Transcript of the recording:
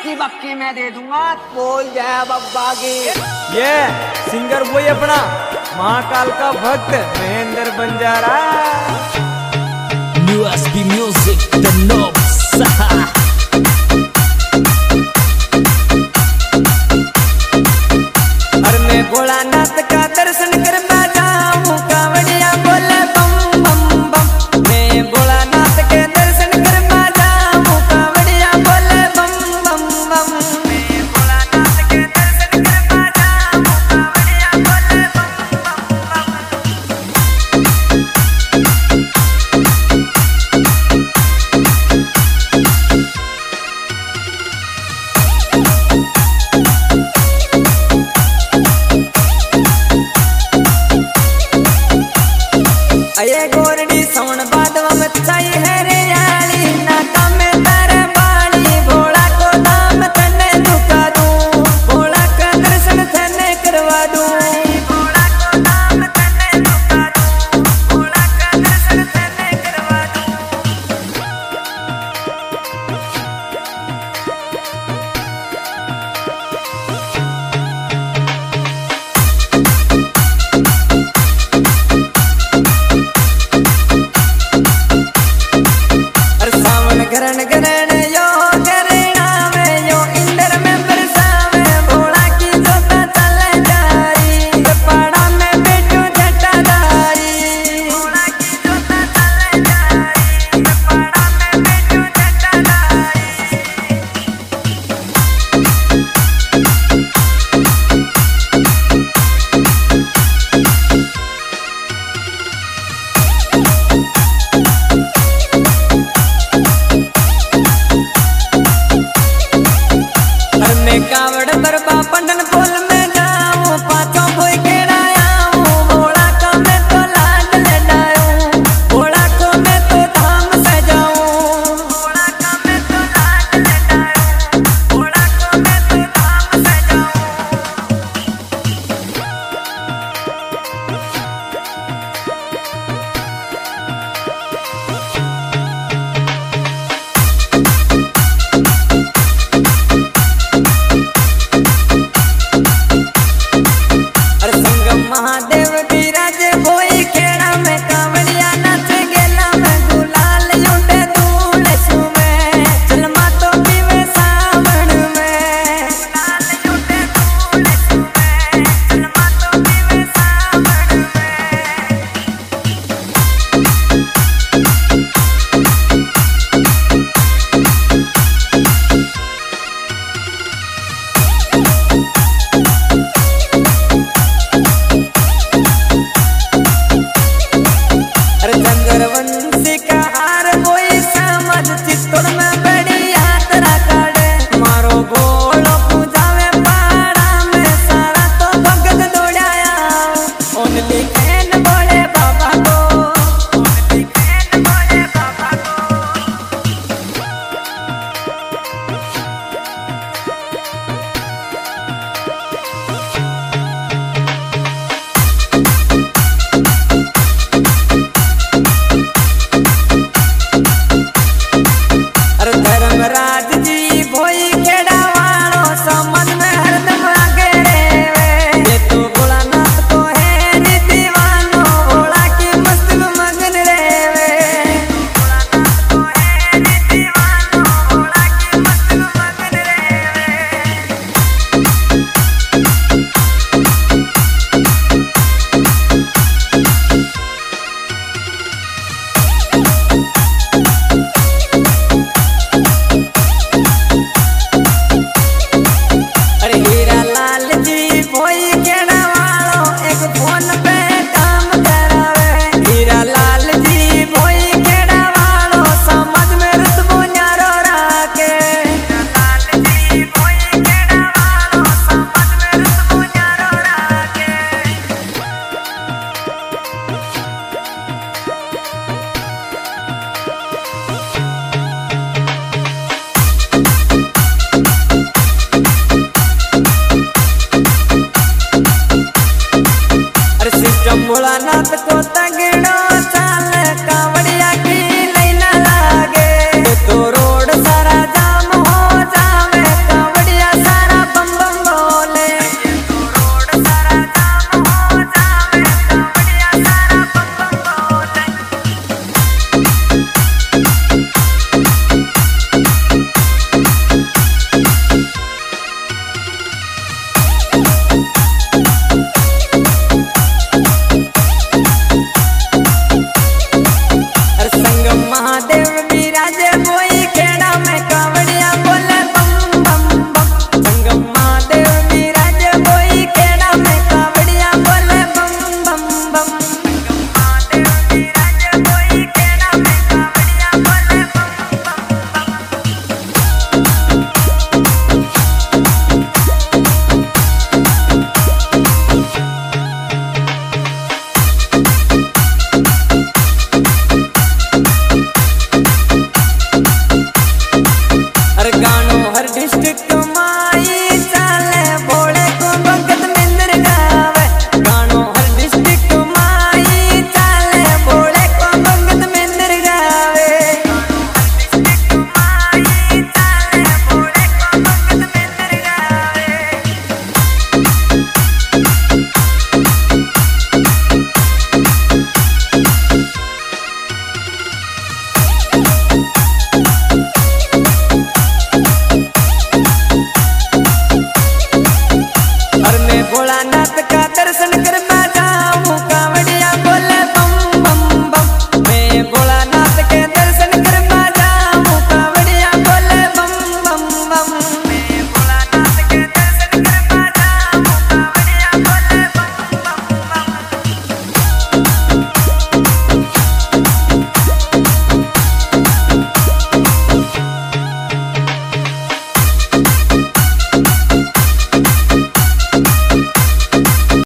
की बक्की मैं दे दूंगा, बोल जय बब्बा की। ये सिंगर वही अपना महाकाल का भक्त Mahendra Banjara. USB Music, the Nobs। और मैं भोलानाथ का दर्शन कर जाऊं, कावड़िया बोले बम बम बम। मैं भोलानाथ के दर्शन कर जाऊं, कावड़िया बोले बम बम बम। मैं भोलानाथ के दर्शन कर जाऊं, कावड़िया बोले बम अये गोरडी सौन बादवा में छाई है रेयाली, नाका में तारे बाणी। भोला को नाम तने दुखा दूं, भोला का दर्शन तने करवा दूं। भोला को नाम तने दुखा दूं, भोला का दर्शन तने करवा दूं। गरण गरण यो करेना में यो इंदर में बरसावे, भोला की जोता चले जारी। पाड़ा में बैठो जटाधारी, भोला की जोता चले जारी। पाड़ा में बैठो जटाधारी। कावड़ बरबा पंडन